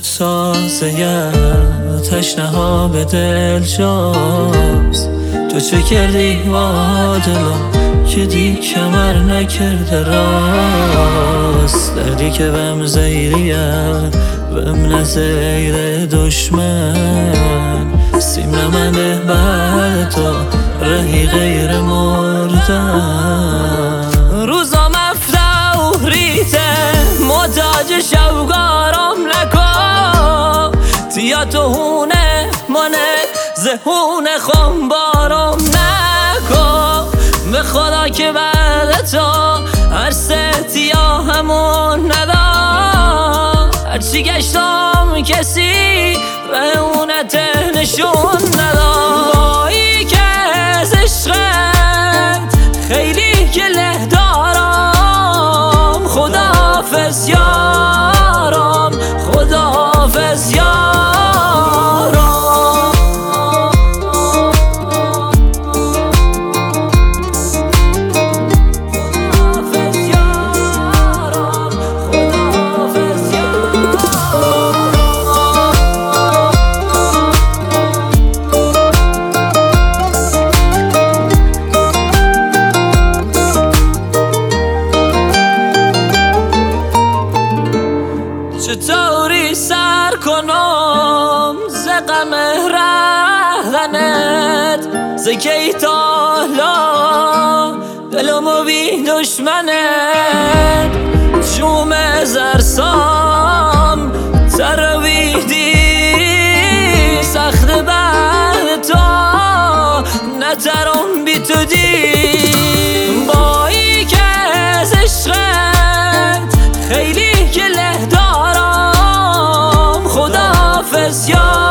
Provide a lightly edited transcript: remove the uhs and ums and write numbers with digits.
تازه تشنه ها به دل جاست. تو چه کردی با دلم که دی کمر نکرده راست؟ دردی که بهم زیریه بهم نزیر دشمن، سیم نمنده بعد تو رهی غیر مردن. روزا مفتوریته محتاج شوگارم نکن، تیا تو هونه مانه زهونه خونبارم نکن. به خدا که بعد تو هر تیا همون ندار، هرچی گشتم کسی به اونت نشون ندار. بایی که از عشقت خیلی گله دارم، خداحافظ یارم، خداحافظ یارم. چطوری سر کنم ز غم رهزنت، ز کی تا حالا دلمو بی دشمنت. جوم زرسام ترویدی سخت بعد تو نترم بی تو دی. بایی که از عشقت خیلی گله دارم، خداحافظ یارم.